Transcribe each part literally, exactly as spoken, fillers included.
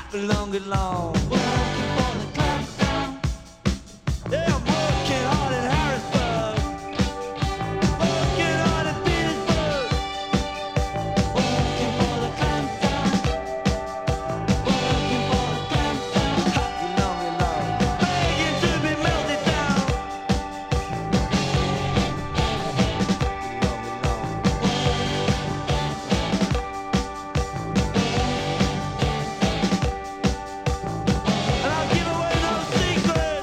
long and long. Working for the clampdown. Yeah, I'm working hard in Harrisburg. Working hard in Petersburg. Working for the clampdown. Working for the clampdown. You long and long. Begging to be melted down. And I'll give away no secret.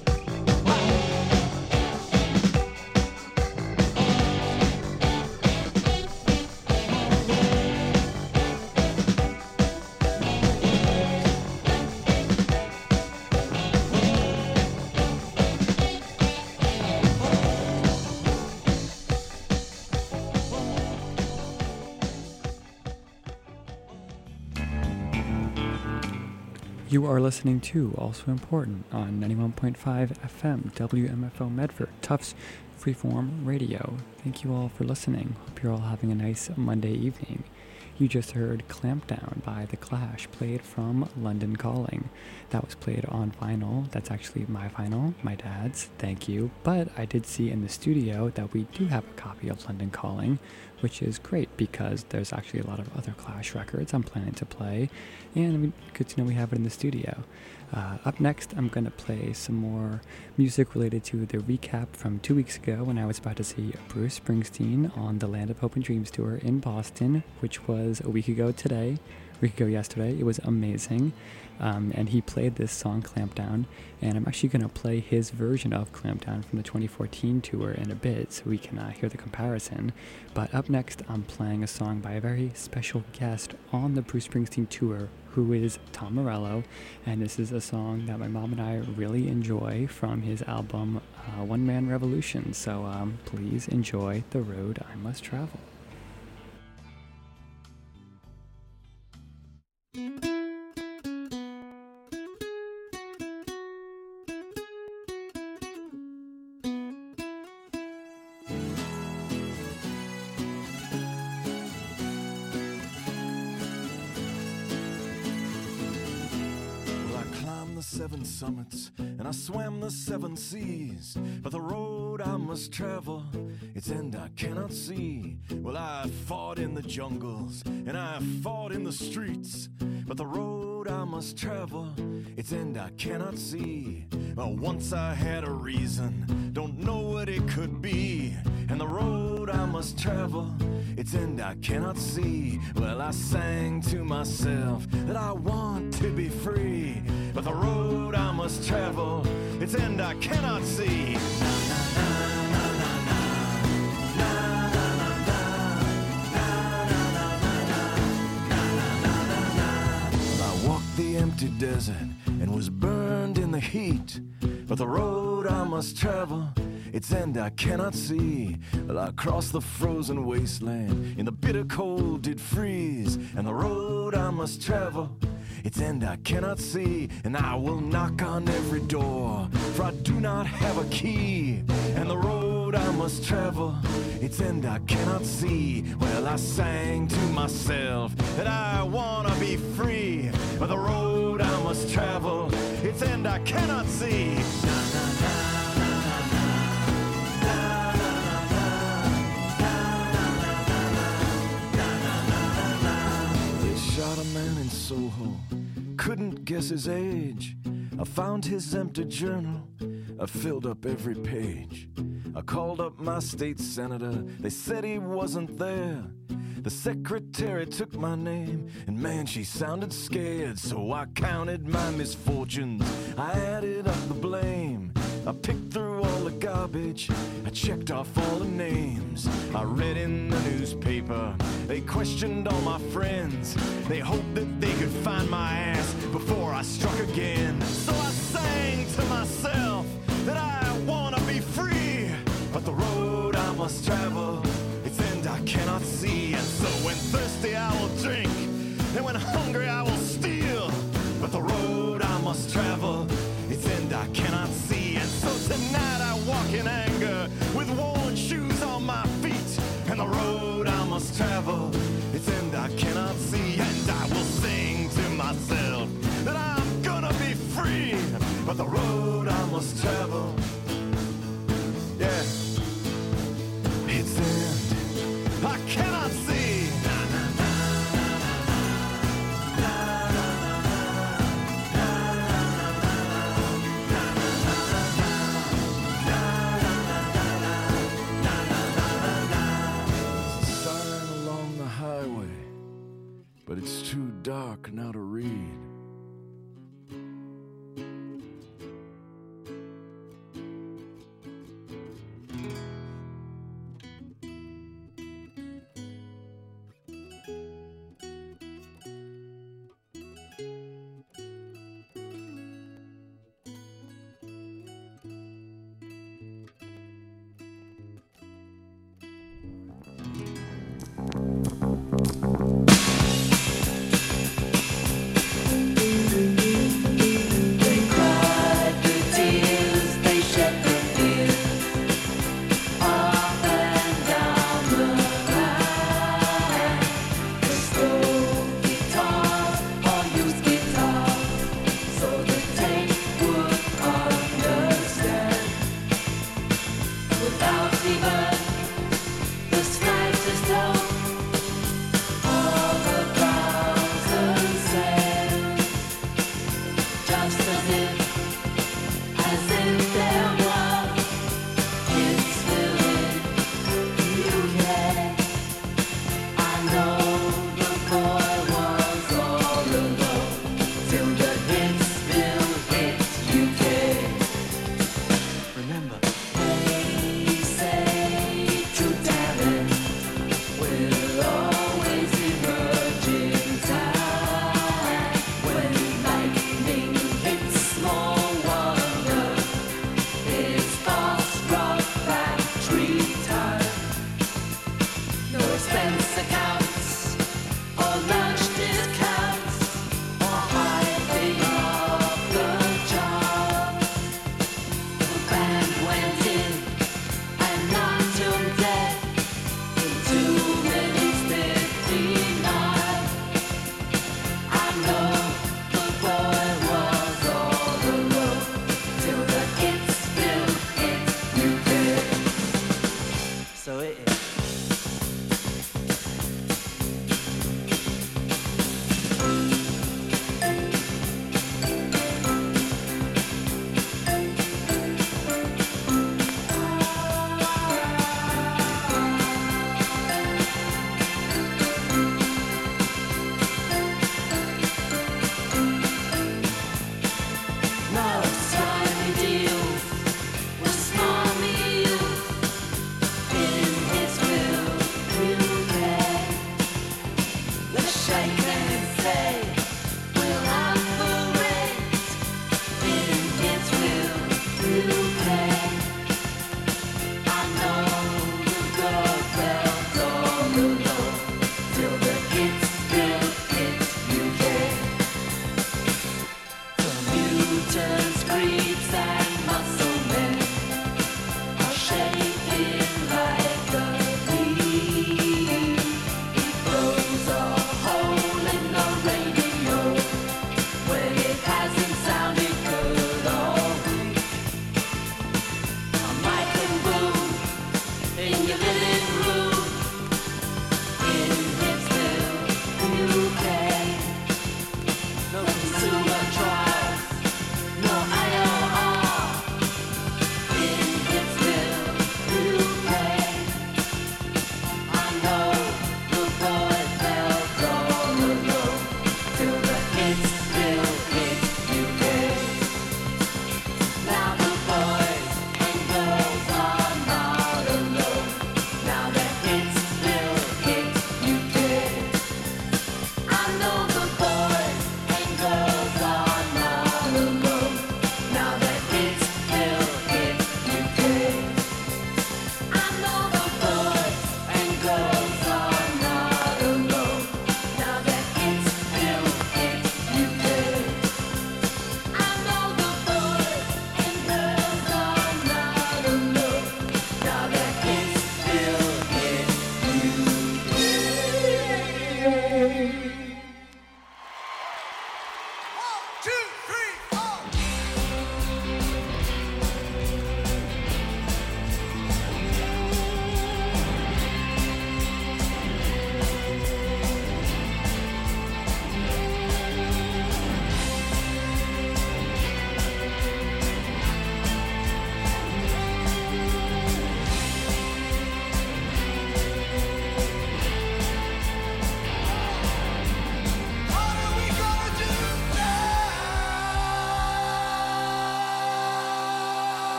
You are listening to Also Important on ninety-one point five F M, W M F O Medford, Tufts Freeform Radio. Thank you all for listening. Hope you're all having a nice Monday evening. You just heard Clampdown by The Clash, played from London Calling. That was played on vinyl. That's actually my vinyl, my dad's, thank you. But I did see in the studio that we do have a copy of London Calling, which is great because there's actually a lot of other Clash records I'm planning to play, and good to know we have it in the studio. Uh, up next, I'm going to play some more music related to the recap from two weeks ago when I was about to see Bruce Springsteen on the Land of Hope and Dreams tour in Boston, which was a week ago today, a week ago yesterday. It was amazing. Um, and he played this song, Clampdown, and I'm actually going to play his version of Clampdown from the twenty fourteen tour in a bit so we can uh, hear the comparison. But up next, I'm playing a song by a very special guest on the Bruce Springsteen tour, who is Tom Morello, and this is a song that my mom and I really enjoy from his album uh, One Man Revolution. So um, please enjoy The Road I Must Travel. Seven summits and I swam the seven seas, but the road I must travel, its end I cannot see. Well, I fought in the jungles and I fought in the streets, but the road I must travel, its end I cannot see. Well, once I had a reason, don't know what it could be, and the road I must travel, its end I cannot see. Well, I sang to myself that I want to be free, but the road I must travel, its end I cannot see. I walked the empty desert and was burned in the heat, but the road I must travel, its end I cannot see. Well, I crossed the frozen wasteland, in the bitter cold did freeze, and the road I must travel, its end I cannot see. And I will knock on every door, for I do not have a key, and the road I must travel, its end I cannot see. Well, I sang to myself that I wanna be free, but the road I must travel, its end I cannot see. Na, na, na. Shot a man in Soho, couldn't guess his age. I found his empty journal, I filled up every page. I called up my state senator, they said he wasn't there. The secretary took my name, and man, she sounded scared. So I counted my misfortunes, I added up the blame. I picked through all the garbage, I checked off all the names. I read in the newspaper, they questioned all my friends. They hoped that they could find my ass before I struck again. So I sang to myself that I wanna be free, but the road I must travel, its end I cannot see. And so when thirsty I will drink, and when hungry I will steal, but the road I must travel, its end I cannot see. And so tonight I walk in anger, with worn shoes on my feet, and the road I must travel, its end I cannot see. And I will sing to myself but the road I must travel, yeah, its end I cannot see. But it's too dark now to read.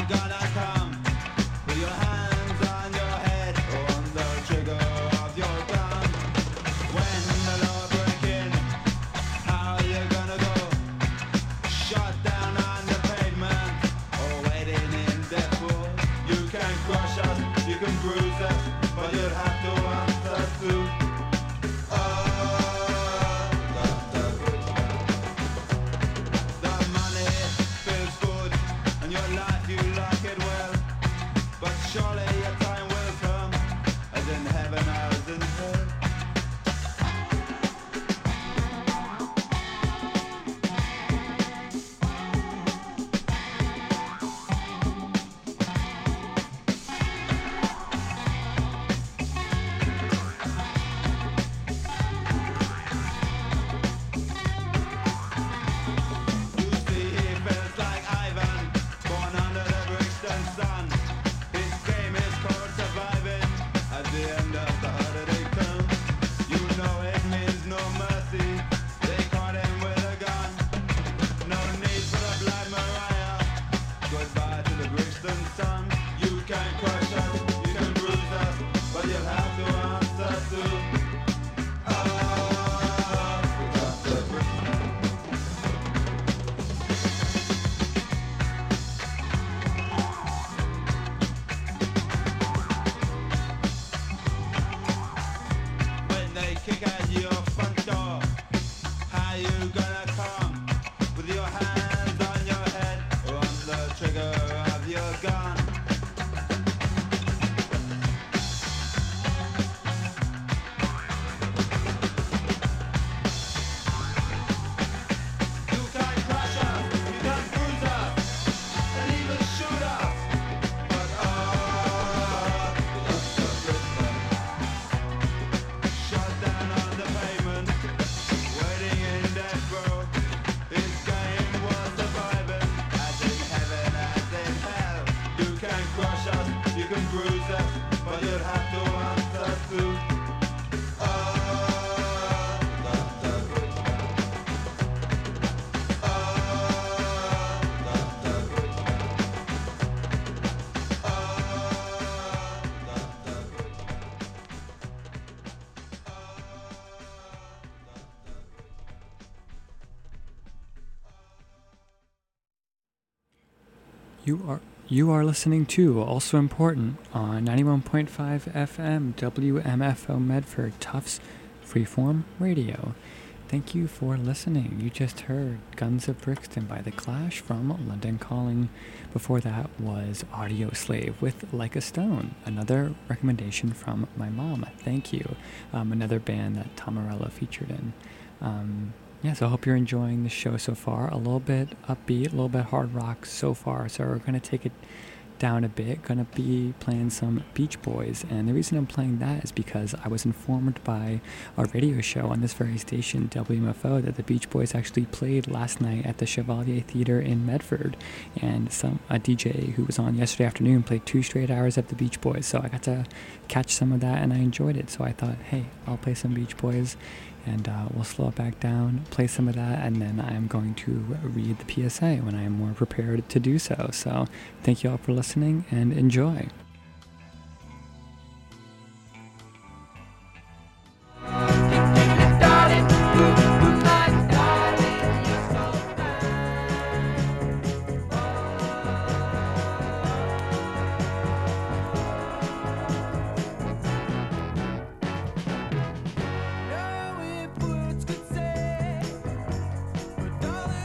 You are you are listening to Also Important on ninety-one point five F M W M F O Medford Tufts Freeform Radio. Thank you for listening. You just heard Guns of Brixton by The Clash from London Calling. Before that was Audio Slave with Like a Stone, another recommendation from my mom. Thank you. Um, another band that Tom Morello featured in. Um, yeah, so I hope you're enjoying the show so far. A little bit upbeat, a little bit hard rock so far. So we're going to take it down a bit. Going to be playing some Beach Boys. And the reason I'm playing that is because I was informed by a radio show on this very station, W M F O, that the Beach Boys actually played last night at the Chevalier Theater in Medford. And some a D J who was on yesterday afternoon played two straight hours of the Beach Boys. So I got to catch some of that and I enjoyed it. So I thought, hey, I'll play some Beach Boys. And uh, we'll slow it back down, play some of that, and then I'm going to read the P S A when I am more prepared to do so. So thank you all for listening, and enjoy.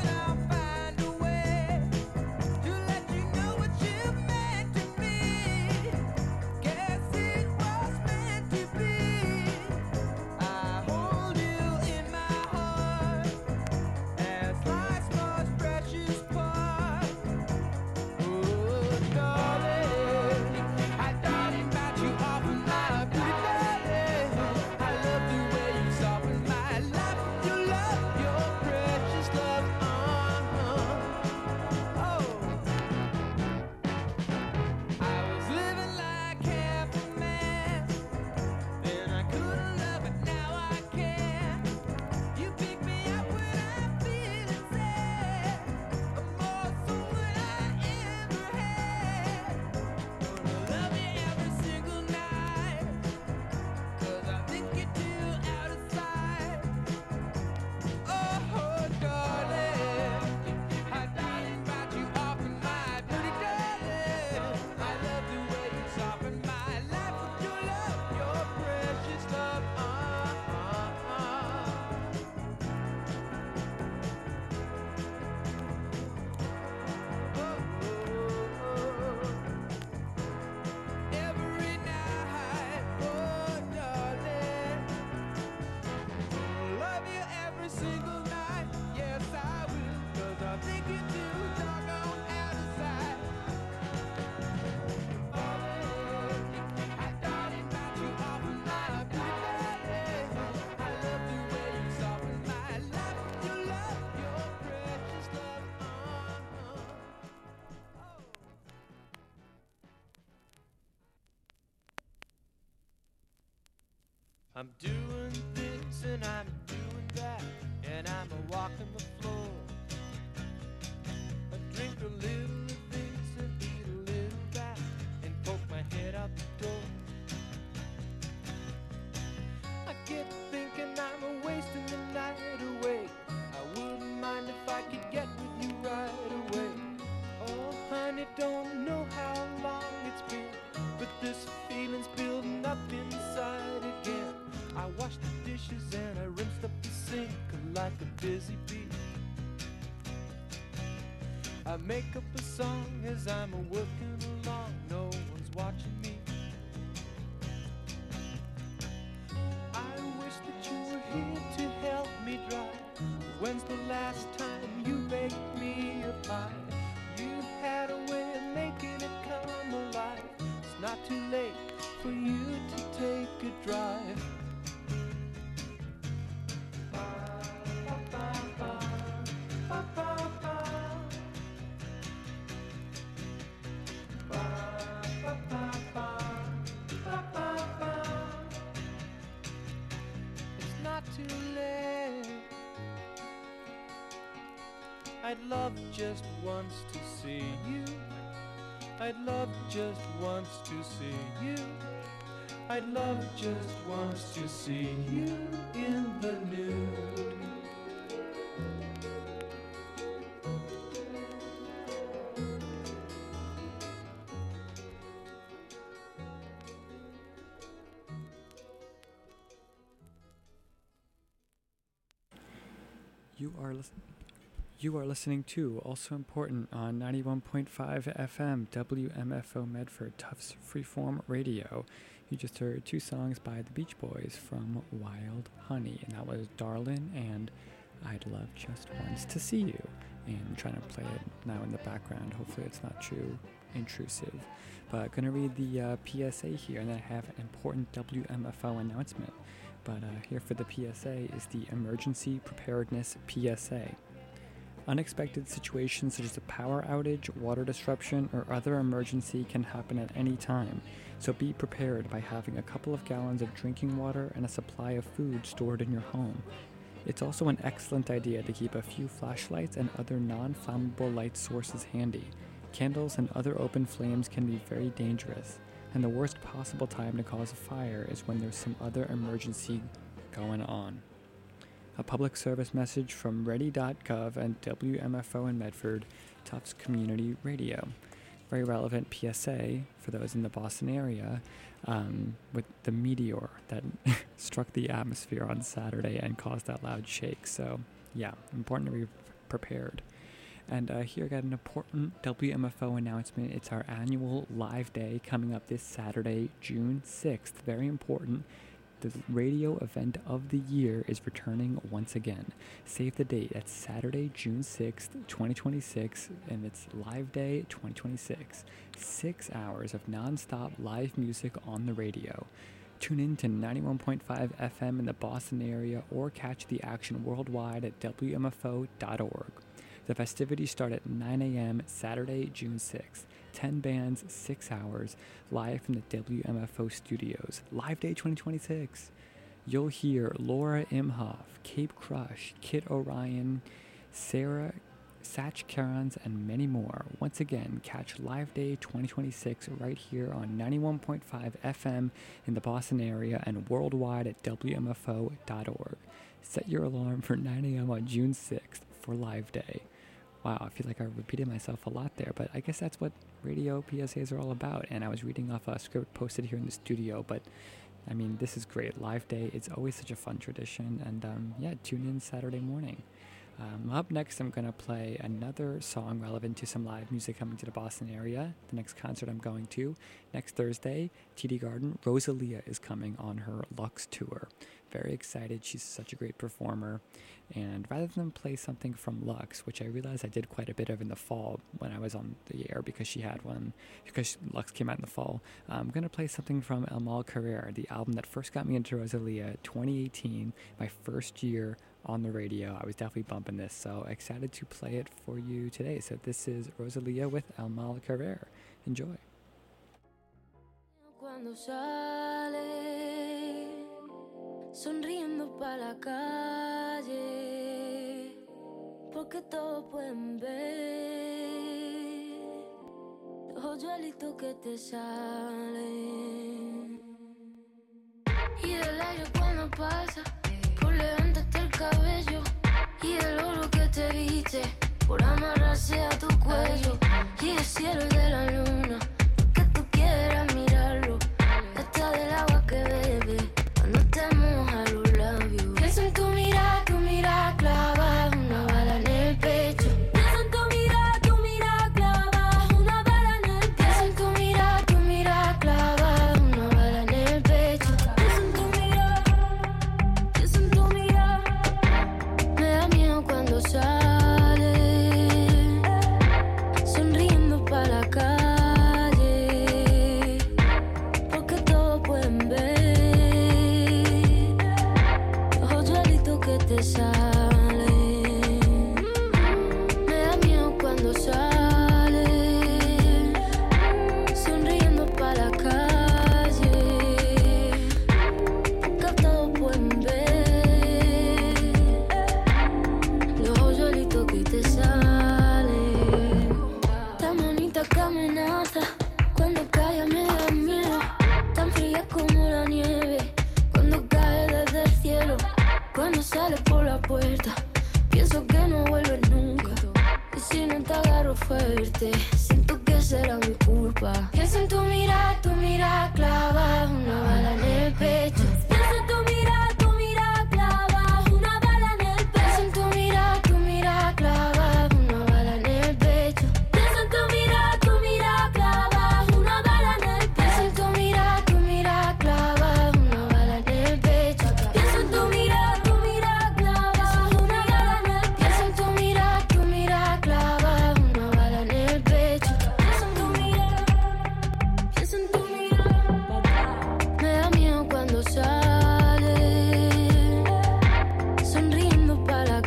To let you know what you've meant to me. I'm doing this and I'm doing that, and I'm a walking the floor. I drink a little of this and eat a little of that, and poke my head out the door. I get thinking I'm wasting the night away. I wouldn't mind if I could get with you right away. Oh, honey, don't know how long it's been, but this feeling's building up inside again. I washed the dishes and I rinsed up the sink like a busy bee. I make up a song as I'm working along, no one's watching me. I wish that you were here to help me drive. When's the last time you baked me a pie? You had a way of making it come alive. It's not too late for you to take a drive. It's not too late. I'd love just once to see you. I'd love just once to see you. I'd love just once to see you in the nude. You are listening. You are listening to Also Important on ninety-one point five F M W M F O Medford Tufts Freeform Radio. You just heard two songs by the Beach Boys from Wild Honey, and that was Darlin' and I'd Love Just Once to See You. And I'm trying to play it now in the background. Hopefully it's not too intrusive. But I'm going to read the uh, P S A here, and then I have an important W M F O announcement. But uh, here for the P S A is the Emergency Preparedness P S A. Unexpected situations such as a power outage, water disruption, or other emergency can happen at any time, so be prepared by having a couple of gallons of drinking water and a supply of food stored in your home. It's also an excellent idea to keep a few flashlights and other non-flammable light sources handy. Candles and other open flames can be very dangerous, and the worst possible time to cause a fire is when there's some other emergency going on. A public service message from ready dot gov and W M F O in Medford, Tufts Community Radio. Very relevant P S A for those in the Boston area um, with the meteor that struck the atmosphere on Saturday and caused that loud shake. So, yeah, important to be prepared. And uh, here I got an important W M F O announcement. It's our annual live day coming up this Saturday, June sixth. Very important. The radio event of the year is returning once again. Save the date. That's Saturday, June sixth, twenty twenty-six, and it's Live Day twenty twenty-six. Six hours of non-stop live music on the radio. Tune in to ninety-one point five F M in the Boston area or catch the action worldwide at W M F O dot org. The festivities start at nine a.m. Saturday, June sixth. ten bands, six hours, live from the W M F O studios. Live Day twenty twenty-six. You'll hear Laura Imhoff, Cape Crush, Kit Orion, Sarah, Satch Karans, and many more. Once again, catch Live Day twenty twenty-six right here on ninety-one point five F M in the Boston area and worldwide at W M F O dot org. Set your alarm for nine a.m. on June sixth for Live Day. Wow, I feel like I repeated myself a lot there, but I guess that's what radio P S As are all about. And I was reading off a script posted here in the studio, but I mean, this is great. Live Day, it's always such a fun tradition. And um, yeah, tune in Saturday morning. Um, up next, I'm going to play another song relevant to some live music coming to the Boston area. The next concert I'm going to next Thursday, T D Garden, Rosalia is coming on her Lux tour. Very excited. She's such a great performer. And rather than play something from Lux, which I realized I did quite a bit of in the fall when I was on the air because she had one, because Lux came out in the fall, I'm going to play something from El Mal Carrer, the album that first got me into Rosalia, twenty eighteen, my first year on the radio. I was definitely bumping this, so excited to play it for you today. So this is Rosalia with El Mal Carrer. Enjoy. Cuando sale sonriendo pa' la calle, porque todos pueden ver los hoyuelitos que te salen. Y el aire cuando pasa por levantarte el cabello, y el oro que te viste por amarrarse a tu cuello, y el cielo de la luna porque tú quieras mirarlo, hasta del agua que bebe cuando te moja los labios. Pienso en tu mirada, tu mirada clava una bala en el pecho. Pienso en tu mirada, tu mirada clava una bala en el pecho. Pienso en tu mirada, tu mirada clava una bala en el pecho. Pienso en tu mirada, pienso en tu mirada. Me da miedo cuando sale sonriendo pa' la calle, porque todos pueden ver los hoyuelitos que te salen. Me da miedo cuando sale sonriendo pa' la calle, porque todos pueden ver los hoyuelitos que te salen. Tan bonita que amenaza, cuando calla me da miedo. Tan fría como la nieve, cuando cae desde el cielo. Cuando sale por la puerta, pienso que no vuelves nunca. Y si no te agarro fuerte, siento que será mi culpa. Pienso en tu mirada, tu mirada clava una bala en el pecho. Pienso en tu mirada, tu mirada clava una bala en el pecho. Pienso en tu mirada, tu mirada clava una bala en el pecho. Pienso en tu mirada, tu mirada clava una bala en el pecho. Pienso en tu mirada, tu mirada clava una bala en el pecho. Pienso en tu mirada, tu mirada clava una bala en el pecho. Pienso en tu mirada, tu mirada clava una bala en el pecho. Pienso en tu mirada, pienso en tu mirada. Me da miedo cuando sale sonriendo pa' la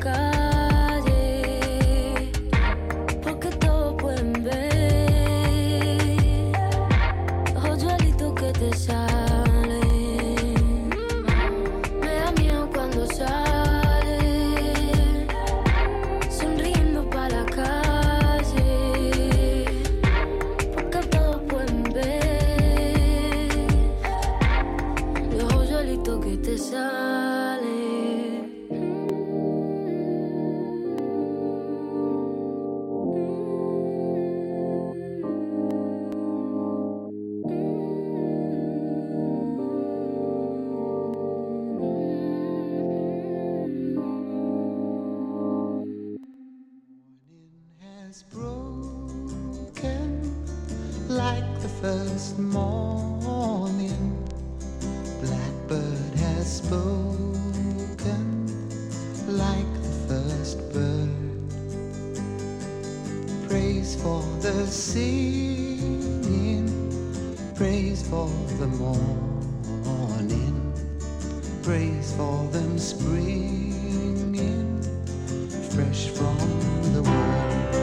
calle, porque todos pueden ver los hoyuelitos que te salen. Me da miedo cuando sale sonriendo pa' la calle, porque todos pueden ver los hoyuelitos que te salen. Has broken like the first morning. Blackbird has spoken like the first bird. Praise for the singing, praise for the morning, praise for them springing fresh from the world.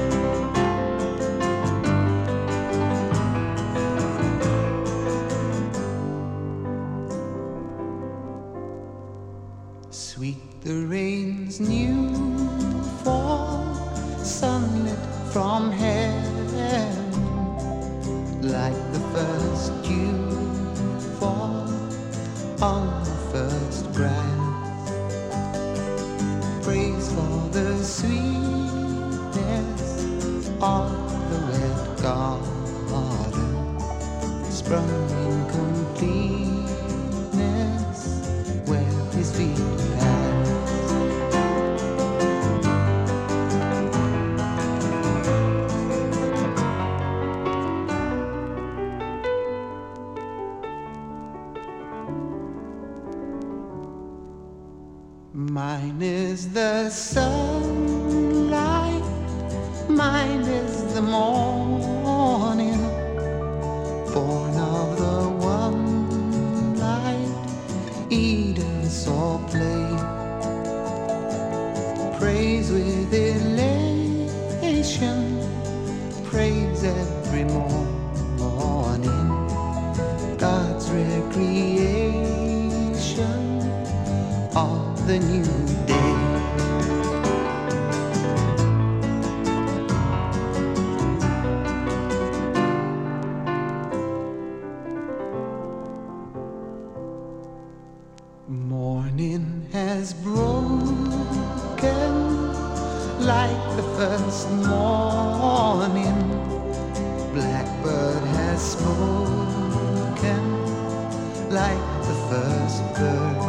Sweet the rain's new fall, sunlit from heaven, like the first dew fall on the first grass. Praise for the sweetness of the red garden, sprung in completeness where his feet pass. Mine is the sunlight, mine is the morning, born of the one light, Eden saw play. Praise with elation, praise every morning, God's recreation another new day. Morning has broken like the first morning. Blackbird has spoken like the first bird.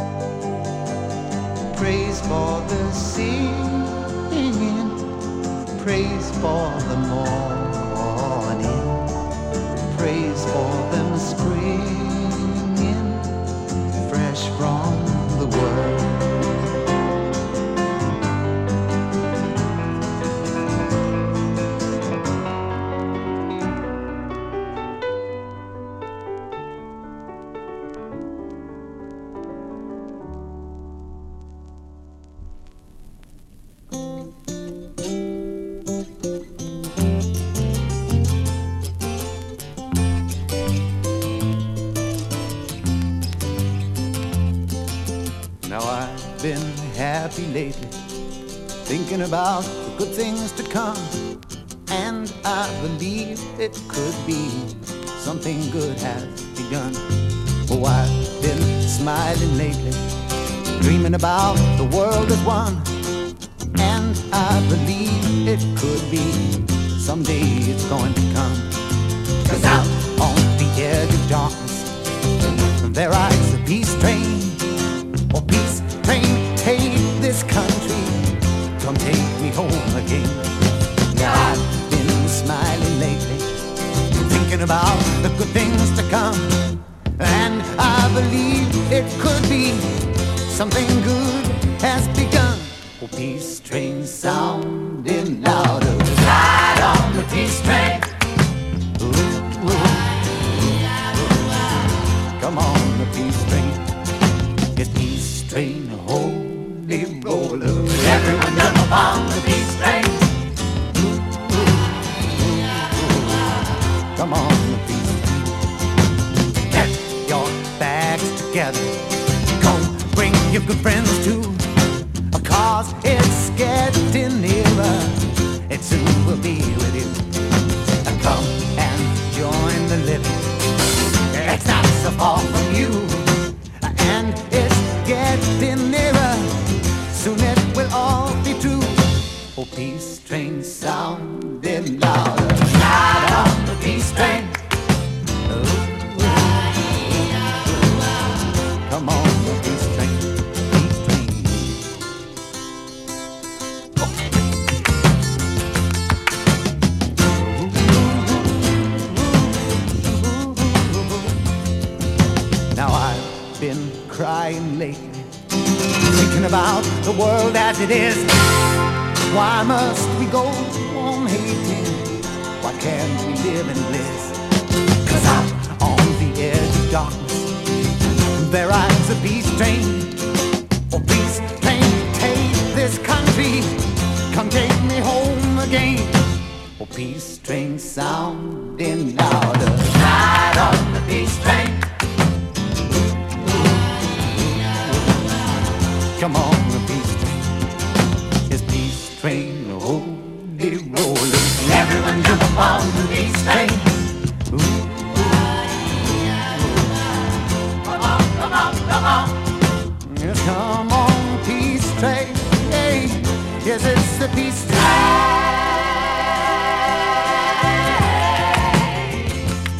Praise for the singing, praise for the morning, praise for them springing fresh from the world. Been happy lately, thinking about the good things to come, and I believe it could be something good has begun. Oh, I've been smiling lately, dreaming about the world as one, and I believe it could be someday it's going to come. 'Cause out on the edge of darkness there rides a peace train. Oh, peace train, take this country, come take me home again. Now I've been smiling lately, thinking about the good things to come, and I believe it could be something good has begun. Oh, peace train sounding louder, ride on the peace train. Ooh, ooh. Come on, the peace train. It's peace train, holy roller. Everyone jump upon the peace train. Ooh, ooh, ooh. Come on, the peace train. Get your bags together. Go bring your good friends too. Cause it's getting nearer. It soon will be with you. Come and join the living. It's not so far from you. And it's getting nearer. Soon it will all be true. Oh, peace train sounding louder. Ride on the peace train. Ooh, ooh, ooh. Come on, the peace train. Peace train. Oh. Now I've been crying lately, thinking about the world as it is. Why must we go on hating? Why can't we live in bliss? 'Cause out on the edge of darkness there rides a peace train. Oh, peace train, take this country, come take me home again. Oh, peace train sounding louder, ride on the peace train. Come on, the peace train. It's peace train, holy roller. Everyone jump on the peace train. Ooh, ooh, ooh. Come on, come on, come on. Yes, come on, peace train. Hey, yes, it's the peace train.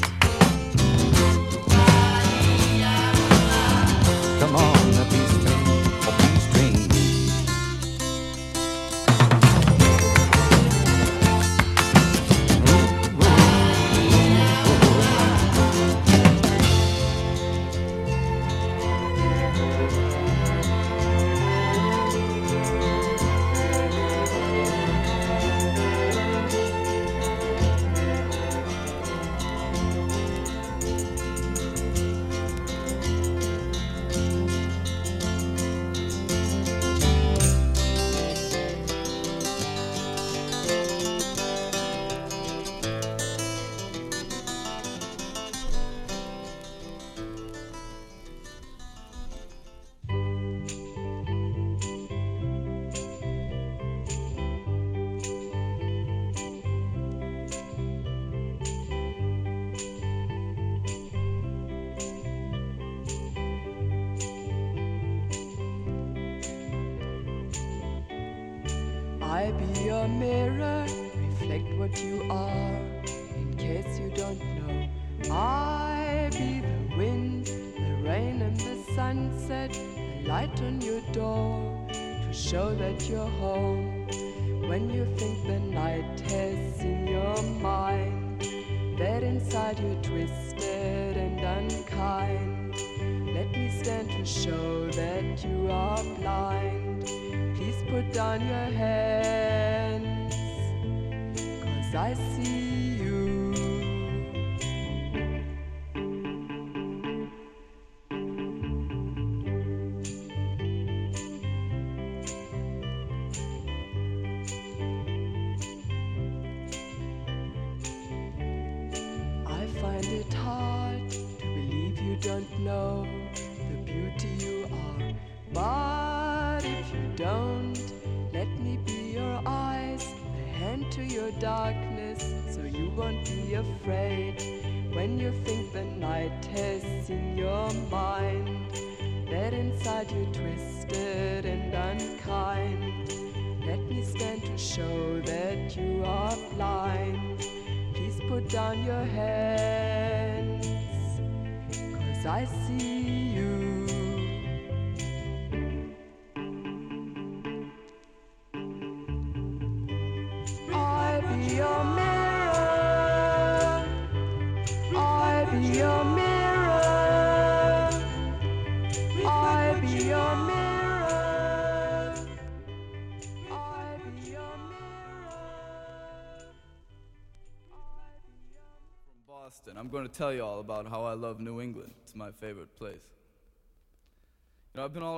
I be your mirror, reflect what you are, in case you don't know. I be the wind, the rain and the sunset, the light on your door, to show that you're home. When you think the night has in your mind, that inside you're twisted and unkind, let me stand to show that you are blind. Please put down your hands, 'cause I see you. I find it hard to believe you don't know the beauty you are. But if you don't, let me be your eyes, the hand to your darkness, so you won't be afraid. When you think the night has in your mind, that inside you're twisted and unkind, let me stand to show that you are blind. Please put down your hands, 'cause I see you. I be your mirror, I be your mirror, I be your mirror, I be your mirror. From Boston, I'm going to tell you all about how I love New England. It's my favorite place. You know, I've been all